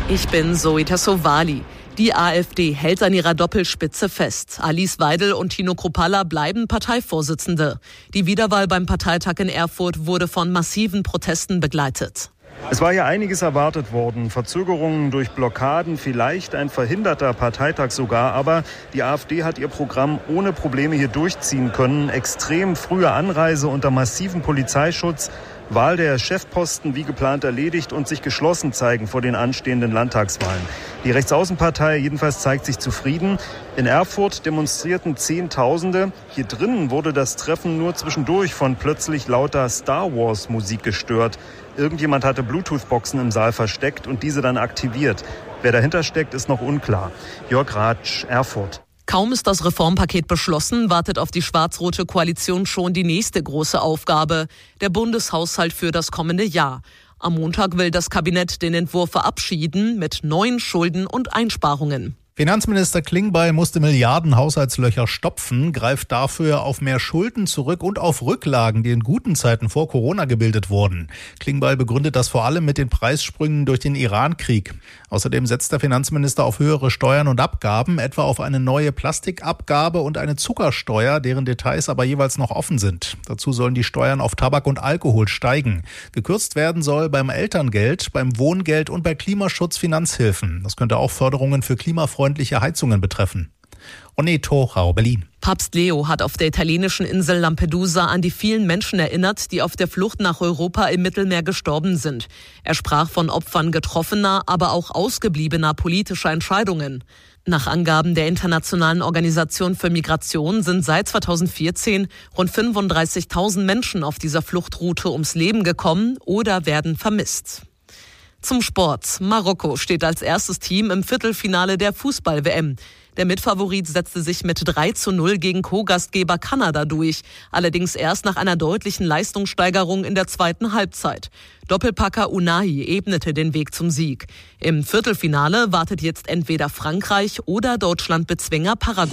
Ich bin Zoe Tassovali. Die AfD hält an ihrer Doppelspitze fest. Alice Weidel und Tino Kruppalla bleiben Parteivorsitzende. Die Wiederwahl beim Parteitag in Erfurt wurde von massiven Protesten begleitet. Es war ja einiges erwartet worden. Verzögerungen durch Blockaden, vielleicht ein verhinderter Parteitag sogar. Aber die AfD hat ihr Programm ohne Probleme hier durchziehen können. Extrem frühe Anreise unter massivem Polizeischutz. Wahl der Chefposten wie geplant erledigt und sich geschlossen zeigen vor den anstehenden Landtagswahlen. Die Rechtsaußenpartei jedenfalls zeigt sich zufrieden. In Erfurt demonstrierten Zehntausende. Hier drinnen wurde das Treffen nur zwischendurch von plötzlich lauter Star-Wars-Musik gestört. Irgendjemand hatte Bluetooth-Boxen im Saal versteckt und diese dann aktiviert. Wer dahinter steckt, ist noch unklar. Jörg Ratsch, Erfurt. Kaum ist das Reformpaket beschlossen, wartet auf die schwarz-rote Koalition schon die nächste große Aufgabe, der Bundeshaushalt für das kommende Jahr. Am Montag will das Kabinett den Entwurf verabschieden mit neuen Schulden und Einsparungen. Finanzminister Klingbeil musste Milliarden Haushaltslöcher stopfen, greift dafür auf mehr Schulden zurück und auf Rücklagen, die in guten Zeiten vor Corona gebildet wurden. Klingbeil begründet das vor allem mit den Preissprüngen durch den Iran-Krieg. Außerdem setzt der Finanzminister auf höhere Steuern und Abgaben, etwa auf eine neue Plastikabgabe und eine Zuckersteuer, deren Details aber jeweils noch offen sind. Dazu sollen die Steuern auf Tabak und Alkohol steigen. Gekürzt werden soll beim Elterngeld, beim Wohngeld und bei Klimaschutz-Finanzhilfen. Das könnte auch Förderungen für klimafreundliche Heizungen betreffen. Oneto, Rau, Berlin. Papst Leo hat auf der italienischen Insel Lampedusa an die vielen Menschen erinnert, die auf der Flucht nach Europa im Mittelmeer gestorben sind. Er sprach von Opfern getroffener, aber auch ausgebliebener politischer Entscheidungen. Nach Angaben der Internationalen Organisation für Migration sind seit 2014 rund 35.000 Menschen auf dieser Fluchtroute ums Leben gekommen oder werden vermisst. Zum Sport. Marokko steht als erstes Team im Viertelfinale der Fußball-WM. Der Mitfavorit setzte sich mit 3:0 gegen Co-Gastgeber Kanada durch. Allerdings erst nach einer deutlichen Leistungssteigerung in der zweiten Halbzeit. Doppelpacker Unai ebnete den Weg zum Sieg. Im Viertelfinale wartet jetzt entweder Frankreich oder Deutschland-Bezwinger Paraguay.